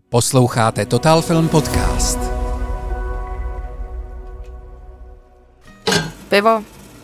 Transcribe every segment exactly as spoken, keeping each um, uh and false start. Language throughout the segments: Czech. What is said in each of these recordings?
Posloucháte Total Film Podcast. Pivo.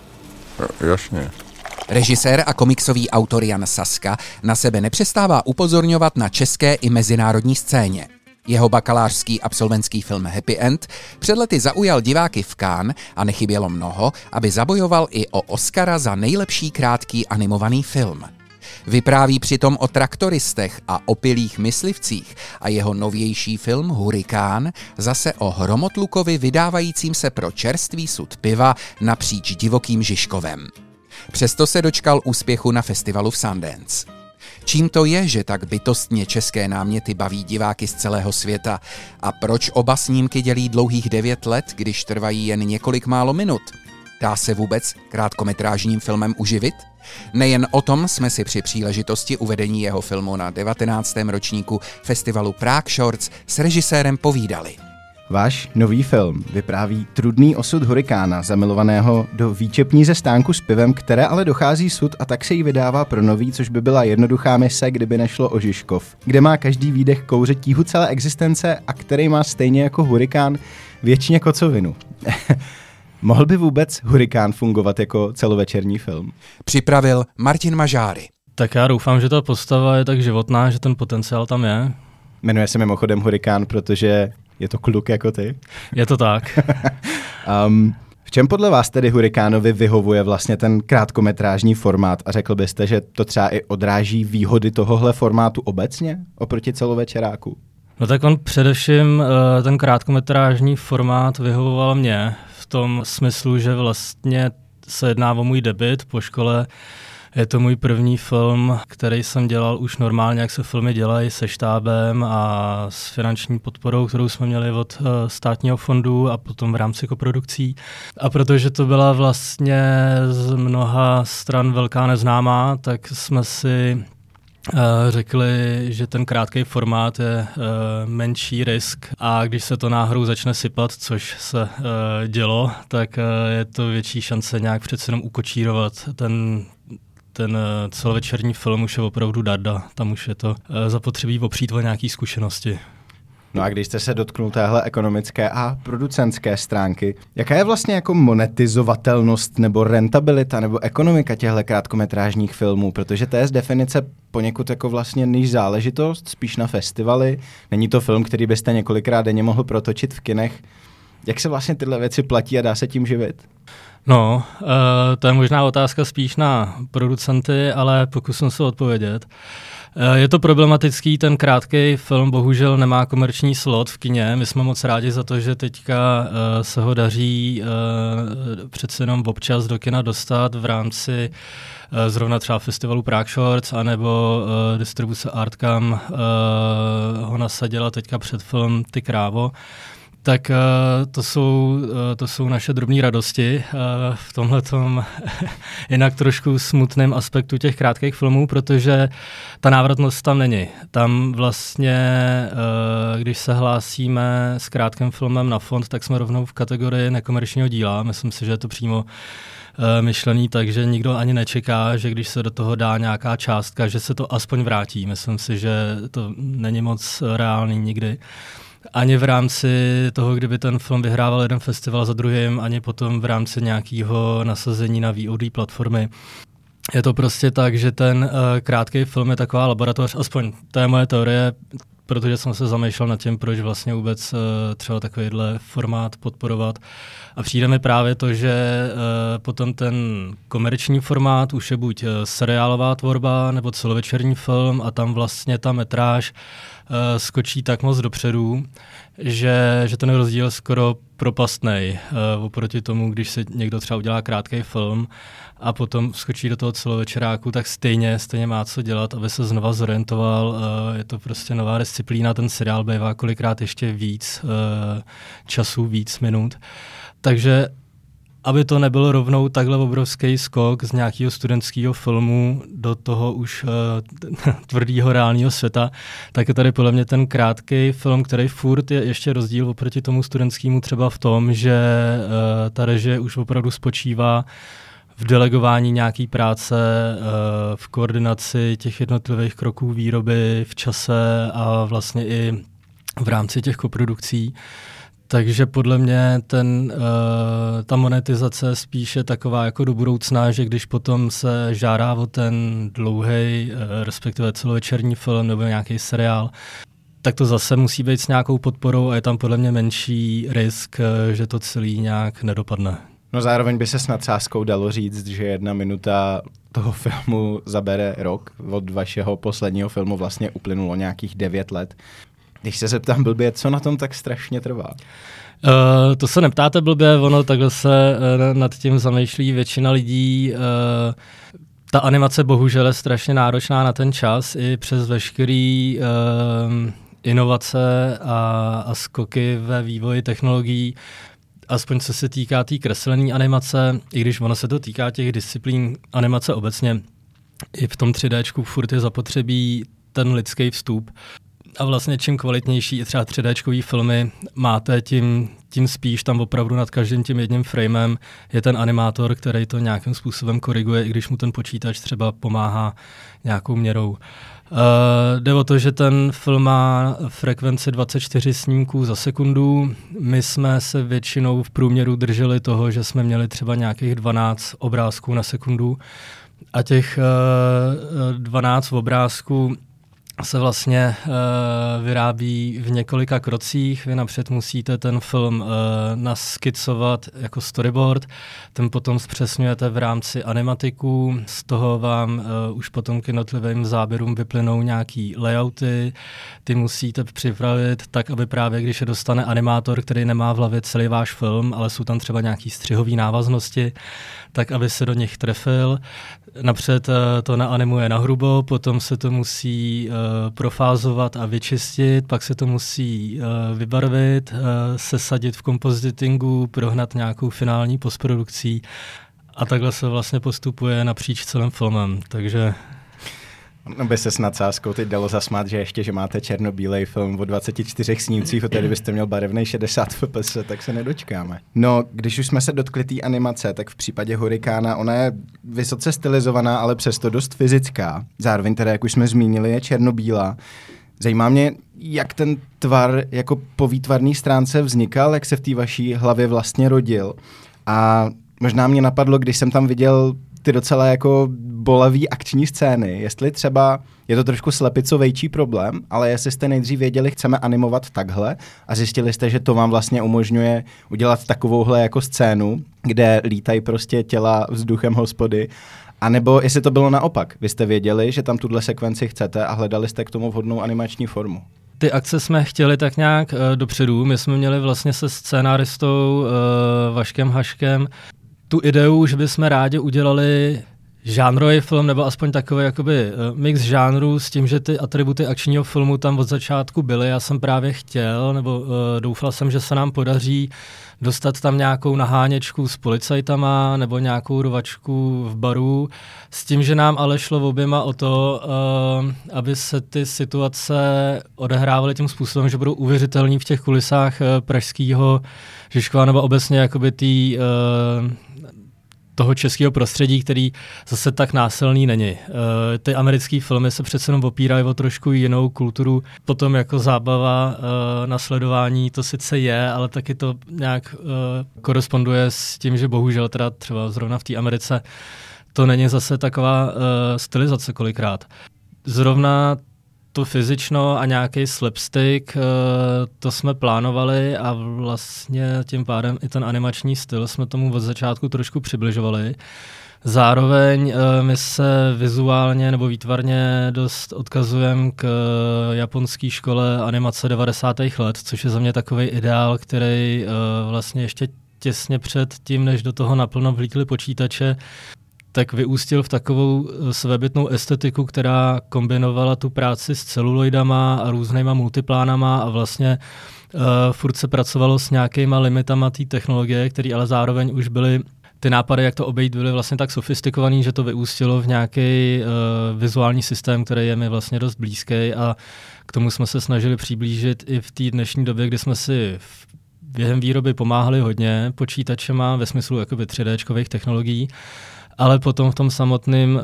Jasně. Režisér a komiksový autor Jan Saska na sebe nepřestává upozorňovat na české i mezinárodní scéně. Jeho bakalářský absolventský film Happy End před lety zaujal diváky v Cannes a nechybělo mnoho, aby zabojoval i o Oscara za nejlepší krátký animovaný film. Vypráví přitom o traktoristech a opilých myslivcích a jeho novější film Hurikán zase o hromotlukovi vydávajícím se pro čerstvý sud piva napříč divokým Žižkovem. Přesto se dočkal úspěchu na festivalu v Sundance. Čím to je, že tak bytostně české náměty baví diváky z celého světa a proč oba snímky dělí dlouhých devět let, když trvají jen několik málo minut? Dá se vůbec krátkometrážním filmem uživit? Nejen o tom jsme si při příležitosti uvedení jeho filmu na devatenáctém ročníku festivalu Prague Shorts s režisérem povídali. Váš nový film vypráví trudný osud Hurikána, zamilovaného do výčepní ze stánku s pivem, které ale dochází sud a tak se jí vydává pro nový, což by byla jednoduchá mise, kdyby nešlo o Žižkov, kde má každý výdech kouře tíhu celé existence a který má stejně jako Hurikán věčně kocovinu. Mohl by vůbec Hurikán fungovat jako celovečerní film? Připravil Martin Mažáry. Tak já doufám, že ta postava je tak životná, že ten potenciál tam je. Jmenuje se mimochodem Hurikán, protože je to kluk jako ty. Je to tak. um, v čem podle vás tedy Hurikánovi vyhovuje vlastně ten krátkometrážní formát a řekl byste, že to třeba i odráží výhody tohohle formátu obecně oproti celovečeráku? No tak on především ten krátkometrážní formát vyhovoval mě v tom smyslu, že vlastně se jedná o můj debut po škole. Je to můj první film, který jsem dělal už normálně, jak se filmy dělají, se štábem a s finanční podporou, kterou jsme měli od uh, státního fondu a potom v rámci koprodukcí. A protože to byla vlastně z mnoha stran velká neznámá, tak jsme si uh, řekli, že ten krátký formát je uh, menší risk a když se to náhodou začne sypat, což se uh, dělo, tak uh, je to větší šance nějak přece jenom ukočírovat ten ten celovečerní film už je opravdu darda, tam už je to zapotřebí opřít o nějaké zkušenosti. No a když jste se dotknul téhle ekonomické a producentské stránky, jaká je vlastně jako monetizovatelnost nebo rentabilita nebo ekonomika těchto krátkometrážních filmů, protože to je z definice poněkud jako vlastně níž záležitost, spíš na festivaly, není to film, který byste několikrát denně mohl protočit v kinech. Jak se vlastně tyhle věci platí a dá se tím živit? No, uh, to je možná otázka spíš na producenty, ale pokusím se odpovědět. Uh, je to problematický, ten krátký film bohužel nemá komerční slot v kině. My jsme moc rádi za to, že teďka uh, se ho daří uh, přece jenom občas do kina dostat v rámci uh, zrovna třeba festivalu Prague Shorts, anebo uh, distribuce Artcam uh, ho nasadila teďka před film Ty krávo. Tak uh, to jsou, uh, to jsou naše drobné radosti uh, v tomhletom jinak trošku smutném aspektu těch krátkých filmů, protože ta návratnost tam není. Tam vlastně, uh, když se hlásíme s krátkým filmem na fond, tak jsme rovnou v kategorii nekomerčního díla. Myslím si, že je to přímo uh, myšlený, takže nikdo ani nečeká, že když se do toho dá nějaká částka, že se to aspoň vrátí. Myslím si, že to není moc reálný nikdy. Ani v rámci toho, kdyby ten film vyhrával jeden festival za druhým, ani potom v rámci nějakého nasazení na V O D platformy. Je to prostě tak, že ten uh, krátký film je taková laboratoř, aspoň to je moje teorie, protože jsem se zamýšlel nad tím, proč vlastně vůbec uh, třeba takovýhle formát podporovat. A přijde mi právě to, že uh, potom ten komerční formát už je buď uh, seriálová tvorba nebo celovečerní film a tam vlastně ta metráž uh, skočí tak moc dopředu, že, že ten rozdíl je skoro propastnej uh, oproti tomu, když si někdo třeba udělá krátký film a potom skočí do toho celovečeráku, tak stejně, stejně má co dělat, aby se znova zorientoval. Uh, je to prostě nová disciplína, ten seriál bývá kolikrát ještě víc uh, času, víc minut. Takže aby to nebyl rovnou takhle obrovský skok z nějakého studentského filmu do toho už uh, tvrdého reálného světa, tak je tady podle mě ten krátký film, který furt je ještě rozdíl oproti tomu studentskému třeba v tom, že uh, ta režie už opravdu spočívá v delegování nějaký práce, uh, v koordinaci těch jednotlivých kroků výroby, v čase a vlastně i v rámci těch koprodukcí. Takže podle mě ten, uh, ta monetizace je spíše taková jako do budoucna, že když potom se žádá o ten dlouhý, uh, respektive celovečerní film nebo nějaký seriál, tak to zase musí být s nějakou podporou a je tam podle mě menší risk, uh, že to celý nějak nedopadne. No zároveň by se s nadsázkou dalo říct, že jedna minuta toho filmu zabere rok. Od vašeho posledního filmu vlastně uplynulo nějakých devět let. Když se zeptám blbě, co na tom tak strašně trvá? Uh, to se neptáte blbě, ono takhle se uh, nad tím zamýšlí většina lidí. Uh, ta animace bohužel je strašně náročná na ten čas i přes veškerý uh, inovace a, a skoky ve vývoji technologií. Aspoň co se týká té tý kreslené animace, i když ono se to týká těch disciplín animace obecně, i v tom tři déčku furt je zapotřebí ten lidský vstup. A vlastně čím kvalitnější třeba tři déčkový filmy máte, tím, tím spíš tam opravdu nad každým tím jedním framem je ten animátor, který to nějakým způsobem koriguje, i když mu ten počítač třeba pomáhá nějakou měrou. Uh, jde o to, že ten film má frekvenci dvacet čtyři snímků za sekundu. My jsme se většinou v průměru drželi toho, že jsme měli třeba nějakých dvanáct obrázků na sekundu a těch uh, dvanáct obrázků se vlastně uh, vyrábí v několika krocích. Vy napřed musíte ten film uh, naskicovat jako storyboard, ten potom zpřesňujete v rámci animatiků, z toho vám uh, už potom k jednotlivým záběrům vyplynou nějaký layouty, ty musíte připravit tak, aby právě když je dostane animátor, který nemá v hlavě celý váš film, ale jsou tam třeba nějaký střihový návaznosti, tak aby se do nich trefil. Napřed uh, to naanimuje nahrubo, potom se to musí uh, profázovat a vyčistit, pak se to musí uh, vybarvit, uh, sesadit v kompozitingu, prohnat nějakou finální postprodukcí a takhle se vlastně postupuje napříč celým filmem, takže... No by se s nadsázkou teď dalo zasmát, že ještě, že máte černobílej film o dvaceti čtyřech snímcích, od té, kdybyste měl barevnej šedesát ef pé es, tak se nedočkáme. No, když už jsme se dotkli té animace, tak v případě Hurikána ona je vysoce stylizovaná, ale přesto dost fyzická. Zároveň teda, jak už jsme zmínili, je černobílá. Zajímá mě, jak ten tvar jako po výtvarné stránce vznikal, jak se v té vaší hlavě vlastně rodil. A možná mě napadlo, když jsem tam viděl ty docela jako bolavý akční scény, jestli třeba je to trošku slepicovejší problém, ale jestli jste nejdřív věděli, chceme animovat takhle a zjistili jste, že to vám vlastně umožňuje udělat takovouhle jako scénu, kde lítají prostě těla vzduchem hospody, a nebo jestli to bylo naopak, vy jste věděli, že tam tuhle sekvenci chcete a hledali jste k tomu vhodnou animační formu. Ty akce jsme chtěli tak nějak uh, dopředu, my jsme měli vlastně se scénáristou uh, Vaškem Haškem tu ideu, že bychom rádi udělali žánrový film, nebo aspoň takový jakoby mix žánrů s tím, že ty atributy akčního filmu tam od začátku byly. Já jsem právě chtěl, nebo uh, doufal jsem, že se nám podaří dostat tam nějakou naháněčku s policajtama nebo nějakou rovačku v baru, s tím, že nám ale šlo oběma o to, uh, aby se ty situace odehrávaly tím způsobem, že budou uvěřitelný v těch kulisách uh, pražského Žižkova nebo obecně jakoby tý, uh, toho českého prostředí, který zase tak násilný není. Uh, ty americké filmy se přece jenom opírají o trošku jinou kulturu. Potom jako zábava uh, na sledování to sice je, ale taky to nějak uh, koresponduje s tím, že bohužel teda třeba zrovna v té Americe to není zase taková uh, stylizace kolikrát. Zrovna to fyzično a nějaký slapstick, uh, to jsme plánovali a vlastně tím pádem i ten animační styl jsme tomu od začátku trošku přibližovali. Zároveň uh, my se vizuálně nebo výtvarně dost odkazujeme k uh, japonské škole animace devadesátých let, což je za mě takový ideál, který uh, vlastně ještě těsně před tím, než do toho naplno vlítly počítače, tak vyústil v takovou svébytnou estetiku, která kombinovala tu práci s celuloidama a různýma multiplánama a vlastně uh, furt se pracovalo s nějakýma limitama té technologie, které ale zároveň už byly, ty nápady, jak to obejít, byly vlastně tak sofistikovaný, že to vyústilo v nějaký uh, vizuální systém, který je mi vlastně dost blízký a k tomu jsme se snažili přiblížit i v té dnešní době, kdy jsme si v během výroby pomáhali hodně počítačema ve smyslu jakoby tři déčkových technologií. ale potom v tom samotném uh,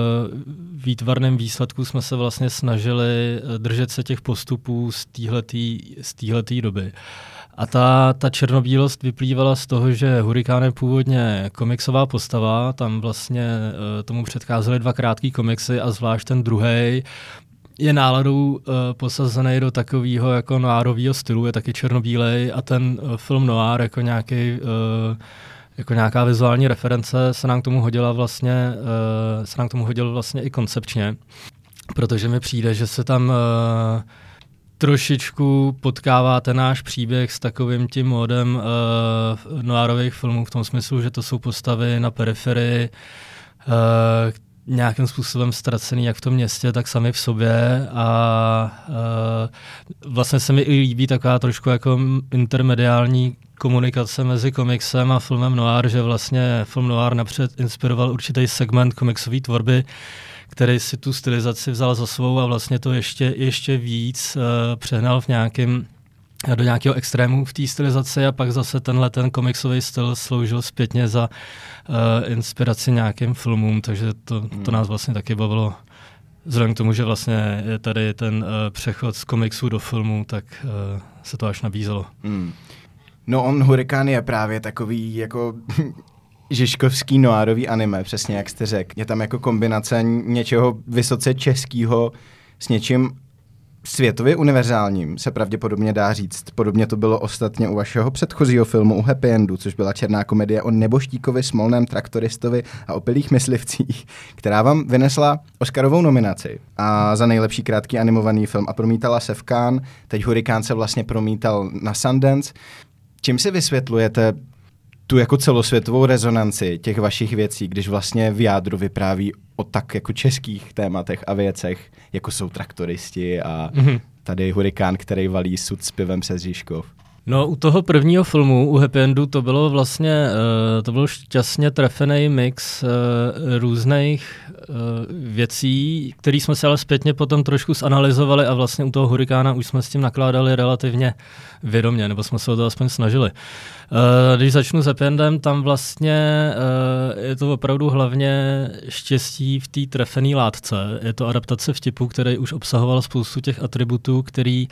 výtvarném výsledku jsme se vlastně snažili držet se těch postupů z téhletý, z téhletý doby. A ta, ta černobílost vyplývala z toho, že Hurikán je původně komiksová postava, tam vlastně uh, tomu předcházely dva krátký komiksy a zvlášť ten druhej je náladou uh, posazený do takového jako noárového stylu, je taky černobílej a ten uh, film noár jako nějaký uh, jako nějaká vizuální reference se nám k tomu hodila vlastně, uh, se nám k tomu hodil vlastně i koncepčně, protože mi přijde, že se tam uh, trošičku potkává ten náš příběh s takovým tím módem uh, noárových filmů v tom smyslu, že to jsou postavy na periferii, uh, nějakým způsobem ztracený jak v tom městě, tak sami v sobě a uh, vlastně se mi i líbí taková trošku jako intermediální komunikace mezi komiksem a filmem noir, že vlastně film noir napřed inspiroval určitý segment komiksové tvorby, který si tu stylizaci vzal za svou a vlastně to ještě, ještě víc uh, přehnal v nějakým, do nějakého extrému v té stylizaci a pak zase tenhle ten komiksový styl sloužil zpětně za uh, inspiraci nějakým filmům, takže to, to nás vlastně taky bavilo. Vzhledem k tomu, že vlastně je tady ten uh, přechod z komiksu do filmu, tak uh, se to až nabízelo. Hmm. No on Hurikán je právě takový jako žižkovský noárový anime, přesně jak jste řekl. Je tam jako kombinace něčeho vysoce českého s něčím světově univerzálním, se pravděpodobně dá říct. Podobně to bylo ostatně u vašeho předchozího filmu u Happy Endu, což byla černá komedie o nebožtíkovi, smolném traktoristovi a opilých myslivcích, která vám vynesla Oscarovou nominaci a za nejlepší krátký animovaný film a promítala se v Cannes. Teď Hurikán se vlastně promítal na Sundance. Čím si vysvětlujete tu jako celosvětovou rezonanci těch vašich věcí, když vlastně v jádru vypráví o tak jako českých tématech a věcech, jako jsou traktoristi a mm-hmm. tady Hurikán, který valí sud s pivem přes Žižkov? No u toho prvního filmu, u Happy Endu, to bylo vlastně, uh, to byl šťastně trefený mix uh, různých uh, věcí, který jsme se ale zpětně potom trošku zanalizovali a vlastně u toho Hurikána už jsme s tím nakládali relativně vědomě, nebo jsme se o to aspoň snažili. Uh, když začnu s Happy Endem, tam vlastně uh, je to opravdu hlavně štěstí v té trefené látce. Je to adaptace vtipu, který už obsahoval spoustu těch atributů, který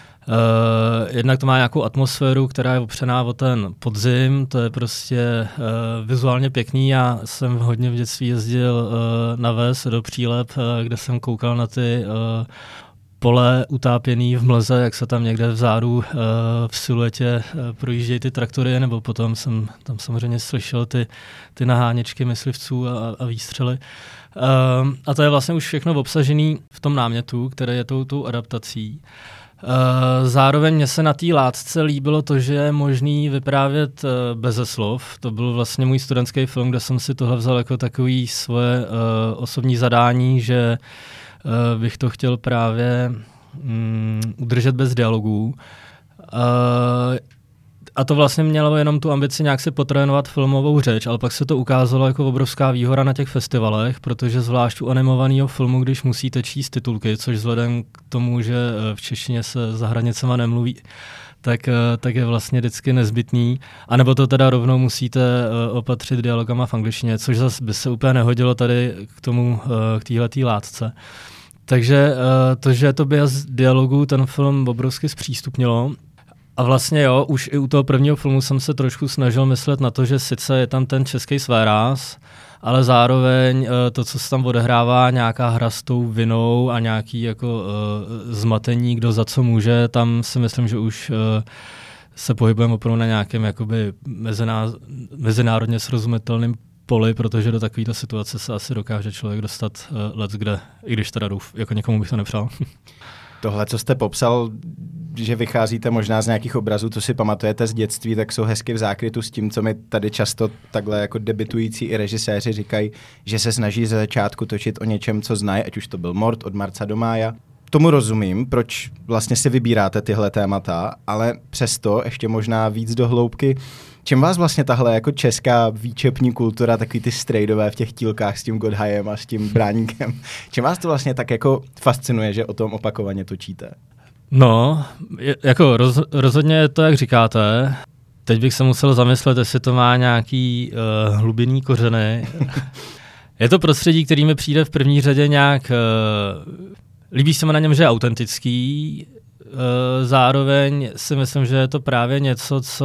Uh, jednak to má nějakou atmosféru, která je opřená o ten podzim, to je prostě uh, vizuálně pěkný. Já jsem hodně v dětství jezdil uh, na ves do Přílep, uh, kde jsem koukal na ty uh, pole utápěný v mlze, jak se tam někde vzadu uh, v siluetě uh, projíždějí ty traktory, nebo potom jsem tam samozřejmě slyšel ty, ty naháněčky myslivců a, a výstřely. Uh, a to je vlastně už všechno obsažený v tom námětu, který je tou, tou adaptací. Uh, zároveň mě se na té látce líbilo to, že je možný vyprávět uh, beze slov. To byl vlastně můj studentský film, kde jsem si tohle vzal jako takový svoje uh, osobní zadání, že uh, bych to chtěl právě um, udržet bez dialogů. Uh, A to vlastně mělo jenom tu ambici nějak si potrénovat filmovou řeč, ale pak se to ukázalo jako obrovská výhoda na těch festivalech, protože zvlášť u animovaného filmu, když musíte číst titulky, což vzhledem k tomu, že v češtině se za hranicema nemluví, tak, tak je vlastně vždycky nezbytný. A nebo to teda rovnou musíte opatřit dialogama v angličtině, což zase by se úplně nehodilo tady k tomu, k téhletý látce. Takže to, že to bez dialogů ten film obrovsky zpřístupnilo. A vlastně jo, už i u toho prvního filmu jsem se trošku snažil myslet na to, že sice je tam ten český svéráz, ale zároveň to, co se tam odehrává, nějaká hra s tou vinou a nějaký jako uh, zmatení, kdo za co může, tam si myslím, že už uh, se pohybujeme opravdu na nějakém jakoby meziná, mezinárodně srozumitelným poli, protože do takovéto situace se asi dokáže člověk dostat uh, let kde, i když teda douf, jako někomu bych to nepřál. Tohle, co jste popsal, že vycházíte možná z nějakých obrazů, co si pamatujete z dětství, tak jsou hezky v zákrytu s tím, co mi tady často takhle jako debitující i režiséři říkají, že se snaží ze začátku točit o něčem, co znají, ať už to byl Mort od marca do mája. Tomu rozumím, proč vlastně si vybíráte tyhle témata, ale přesto ještě možná víc do hloubky. Čím vás vlastně tahle jako česká výčepní kultura, takový ty strejdové v těch tílkách s tím Godhajem a s tím Bráníkem, čím vás to vlastně tak jako fascinuje, že o tom opakovaně točíte? No, je, jako roz, rozhodně je to, jak říkáte. Teď bych se musel zamyslet, jestli to má nějaký uh, hlubinný kořeny. Je to prostředí, který mi přijde v první řadě nějak... Uh, líbí se mi na něm, že je autentický. Uh, zároveň si myslím, že je to právě něco, co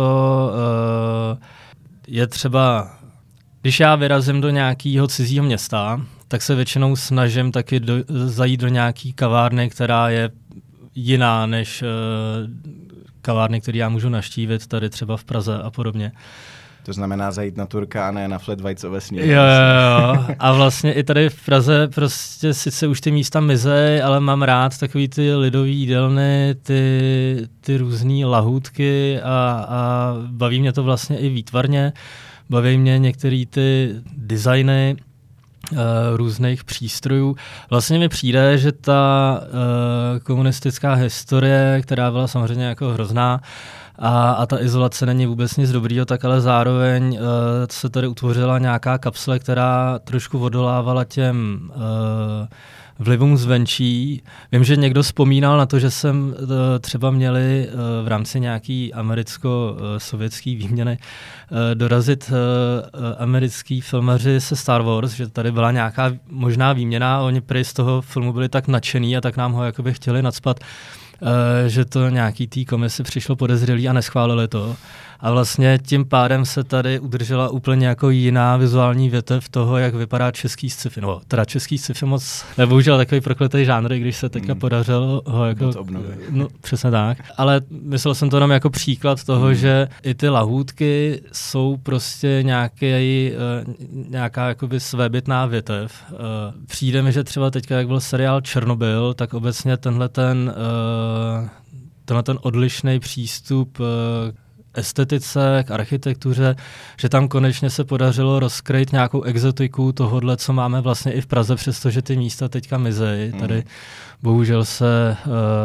uh, je třeba... Když já vyrazím do nějakého cizího města, tak se většinou snažím taky do, zajít do nějaký kavárny, která je jiná než uh, kavárny, které já můžu navštívit tady třeba v Praze a podobně. To znamená zajít na Turka a ne na Flat White ovesně. Jo, jo, jo. A vlastně i tady v Praze prostě sice už ty místa mizej, ale mám rád takový ty lidový jídelny, ty, ty různý lahůdky a, a baví mě to vlastně i výtvarně. Baví mě některé ty designy uh, různých přístrojů. Vlastně mi přijde, že ta uh, komunistická historie, která byla samozřejmě jako hrozná, a, a ta izolace není vůbec nic dobrýho, tak ale zároveň uh, se tady utvořila nějaká kapsle, která trošku odolávala těm uh, vlivům zvenčí. Vím, že někdo vzpomínal na to, že jsem uh, třeba měli uh, v rámci nějaký americko-sovětský výměny uh, dorazit uh, uh, americký filmaři se Star Wars, že tady byla nějaká možná výměna, oni prý z toho filmu byli tak nadšený a tak nám ho jakoby chtěli nacpat, uh, že to nějaký té komisi přišlo podezřelý a neschválili to. A vlastně tím pádem se tady udržela úplně jako jiná vizuální větev toho, jak vypadá český sci-fi. No, teda český sci-fi moc nebohužel takový prokletý žánr, když se teďka mm. podařilo ho jako... No, přesně tak. Ale myslel jsem to jenom jako příklad toho, mm. že i ty lahůdky jsou prostě nějaký, uh, nějaká jakoby svébytná větev. Uh, přijde mi, že třeba teďka, jak byl seriál Černobyl, tak obecně tenhle ten, uh, tenhle ten odlišný přístup uh, estetice, k architektuře, že tam konečně se podařilo rozkrýt nějakou exotiku tohodle, co máme vlastně i v Praze, přestože ty místa teďka mizejí. Mm. Tady bohužel se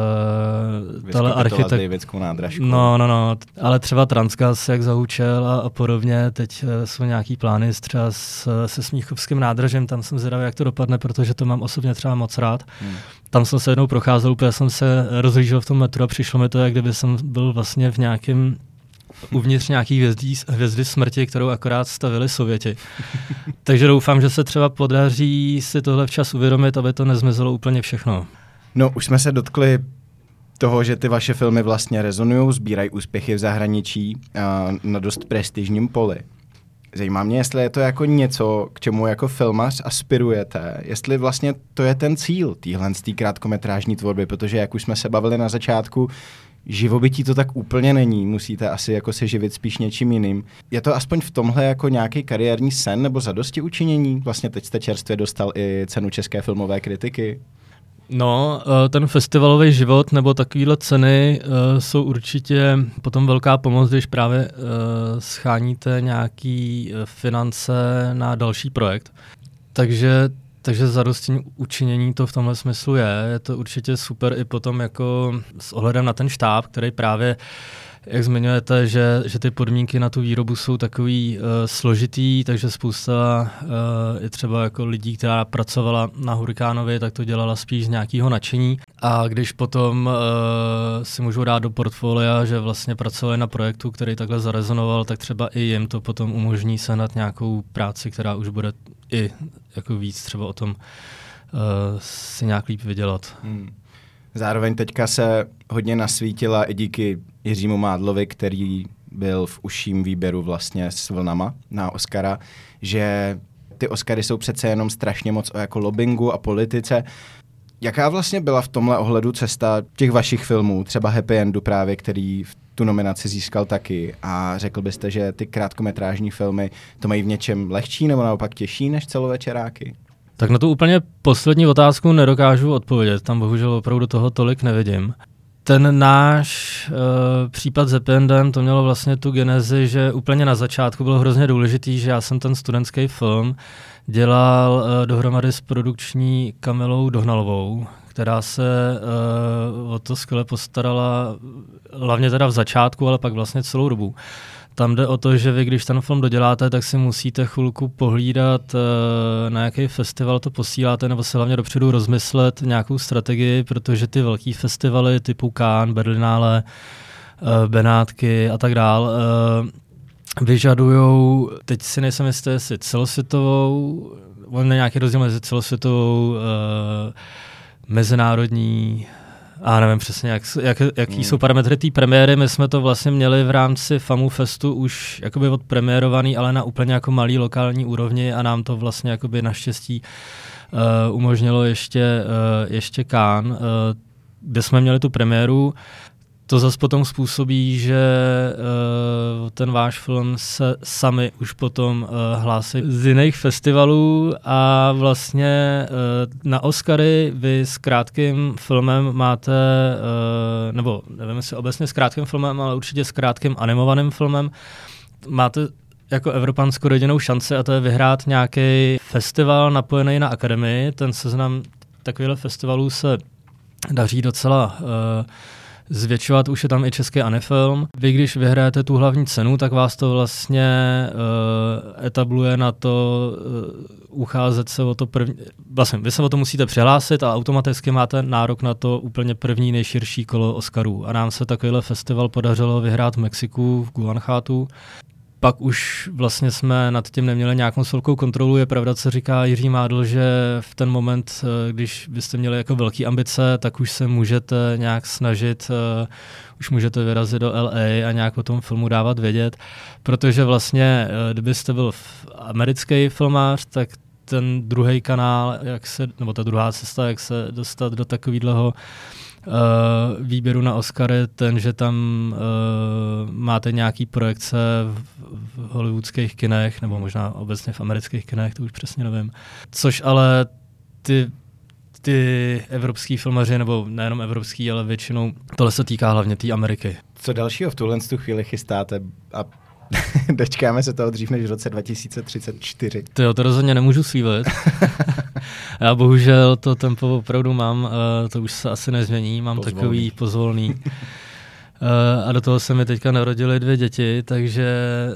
uh, tahle architekt... No, no, no, ale třeba Transgas, jak zahučel a, a podobně, teď uh, jsou nějaký plány třeba s, se Smíchovským nádražím, tam jsem zvědavý, jak to dopadne, protože to mám osobně třeba moc rád. Mm. Tam jsem se jednou procházel, úplně jsem se rozhlížel v tom metru a přišlo mi to, jak kdyby jsem byl vlastně v nějakém uvnitř nějaký hvězdí, hvězdy smrti, kterou akorát stavili Sověti. Takže doufám, že se třeba podaří si tohle včas uvědomit, aby to nezmizelo úplně všechno. No, už jsme se dotkli toho, že ty vaše filmy vlastně rezonují, sbírají úspěchy v zahraničí a na dost prestižním poli. Zajímá mě, jestli je to jako něco, k čemu jako filmař aspirujete, jestli vlastně to je ten cíl téhle krátkometrážní tvorby, protože jak už jsme se bavili na začátku, živobytí to tak úplně není, musíte asi jako se živit spíš něčím jiným. Je to aspoň v tomhle jako nějaký kariérní sen nebo zadosti učinění? Vlastně teď jste čerstvě dostal i cenu České filmové kritiky. No, ten festivalový život nebo takovýhle ceny uh, jsou určitě potom velká pomoc, když právě uh, scháníte nějaký finance na další projekt. Takže Takže zadosti učinění to v tomhle smyslu je. Je to určitě super i potom jako s ohledem na ten štáb, který právě, jak zmiňujete, že, že ty podmínky na tu výrobu jsou takový uh, složitý, takže spousta uh, i třeba jako lidí, která pracovala na Hurikánovi, tak to dělala spíš z nějakého nadšení. A když potom uh, si můžou dát do portfolia, že vlastně pracovali na projektu, který takhle zarezonoval, tak třeba i jim to potom umožní sehnat nějakou práci, která už bude i jako víc třeba o tom uh, si nějak líp vydělat. Hmm. Zároveň teďka se hodně nasvítila i díky Jiřímu Mádlovi, který byl v užším výběru vlastně s vlnama na Oscara, že ty Oscary jsou přece jenom strašně moc o jako lobbingu a politice. Jaká vlastně byla v tomhle ohledu cesta těch vašich filmů, třeba Happy Endu právě, který v tu nominaci získal taky, a řekl byste, že ty krátkometrážní filmy to mají v něčem lehčí nebo naopak těžší než celovečeráky? Tak na tu úplně poslední otázku nedokážu odpovědět, tam bohužel opravdu toho tolik nevidím. Ten náš uh, případ s Happy Endem, to mělo vlastně tu genezi, že úplně na začátku bylo hrozně důležitý, že já jsem ten studentský film dělal uh, dohromady s produkční Kamilou Dohnalovou, která se uh, o to skvěle postarala, hlavně teda v začátku, ale pak vlastně celou dobu. Tam jde o to, že vy, když ten film doděláte, tak si musíte chvilku pohlídat, na jaký festival to posíláte, nebo se hlavně dopředu rozmyslet nějakou strategii, protože ty velký festivaly typu Cannes, Berlinale, Benátky a tak dál, vyžadujou, teď si nejsem jistý, jestli celosvětovou, on je nějaký rozdíl mezi celosvětovou, mezinárodní, a nevím přesně, jak, jak, jaký hmm. jsou parametry té premiéry. My jsme to vlastně měli v rámci FAMU Festu už jakoby odpremiérovaný, ale na úplně jako malý lokální úrovni a nám to vlastně jakoby naštěstí uh, umožnilo ještě, uh, ještě Cannes, uh, kde jsme měli tu premiéru. To zase potom způsobí, že uh, ten váš film se sami už potom uh, hlásí z jiných festivalů a vlastně uh, na Oscary vy s krátkým filmem máte, uh, nebo nevím jestli obecně s krátkým filmem, ale určitě s krátkým animovaným filmem, máte jako Evropan skoro jedinou šanci a to je vyhrát nějaký festival napojený na akademii. Ten seznam takovýchhle festivalů se daří docela uh, zvětšovat, už je tam i český Anifilm. Vy, když vyhrajete tu hlavní cenu, tak vás to vlastně uh, etabluje na to uh, ucházet se o to první. Vlastně, vy se o to musíte přihlásit a automaticky máte nárok na to úplně první nejširší kolo Oscarů. A nám se takovýhle festival podařilo vyhrát v Mexiku, v Guanajuatu. Pak už vlastně jsme nad tím neměli nějakou velkou kontrolu. Je pravda, co říká Jiří Mádl, že v ten moment, když byste měli jako velké ambice, tak už se můžete nějak snažit, uh, už můžete vyrazit do L A a nějak o tom filmu dávat vědět, protože vlastně, uh, kdybyste byl americký filmář, tak ten druhý kanál, jak se, nebo ta druhá cesta, jak se dostat do takového Uh, výběru na Oscary, ten, že tam uh, máte nějaký projekce v, v hollywoodských kinech, nebo možná obecně v amerických kinech, to už přesně nevím. Což ale ty, ty evropský filmaři, nebo nejenom evropský, ale většinou tohle se týká hlavně té Ameriky. Co dalšího v tuhle tu chvíli chystáte a dočkáme se toho dřív než v roce dva tisíce třicet čtyři. Tyjo, to rozhodně nemůžu slíbit. Já bohužel to tempo opravdu mám, uh, to už se asi nezmění, mám pozvolný. Takový pozvolný. Uh, a do toho se mi teďka narodily dvě děti, takže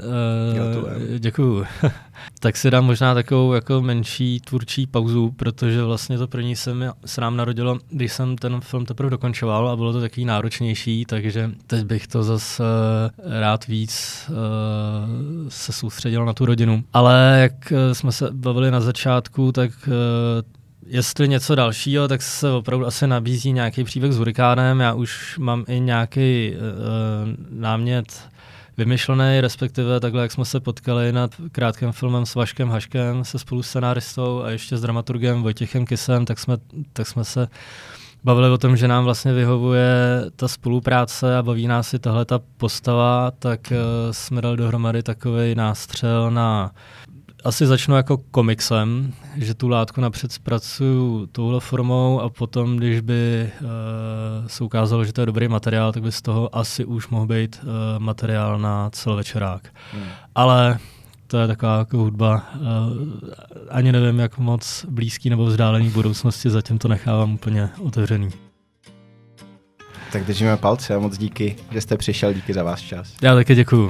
uh, děkuju. Tak si dám možná takovou jako menší tvůrčí pauzu, protože vlastně to první se, mi, se nám narodilo, když jsem ten film teprve dokončoval a bylo to takový náročnější, takže teď bych to zase uh, rád víc uh, se soustředil na tu rodinu. Ale jak jsme se bavili na začátku, tak uh, jestli něco dalšího, tak se opravdu asi nabízí nějaký příběh s Hurikánem. Já už mám i nějaký uh, námět vymyšlený, respektive takhle, jak jsme se potkali nad krátkým filmem s Vaškem Haškem, se spoluscenáristou a ještě s dramaturgem Vojtěchem Kysem, tak jsme, tak jsme se bavili o tom, že nám vlastně vyhovuje ta spolupráce a baví nás i tahle ta postava, tak uh, jsme dali dohromady takovej nástřel na... Asi začnu jako komiksem, že tu látku napřed zpracuju touhle formou a potom, když by uh, se ukázalo, že to je dobrý materiál, tak by z toho asi už mohl být uh, materiál na celovečerák. Hmm. Ale to je taková jako hudba. Uh, ani nevím, jak moc blízký nebo vzdálený budoucnosti, zatím to nechávám úplně otevřený. Tak držíme palce a moc díky, že jste přišel, díky za váš čas. Já taky děkuju.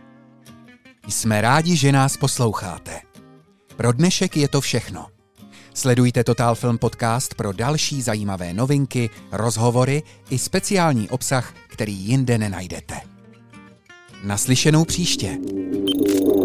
Jsme rádi, že nás posloucháte. Pro dnešek je to všechno. Sledujte Total Film Podcast pro další zajímavé novinky, rozhovory i speciální obsah, který jinde nenajdete. Naslyšenou příště.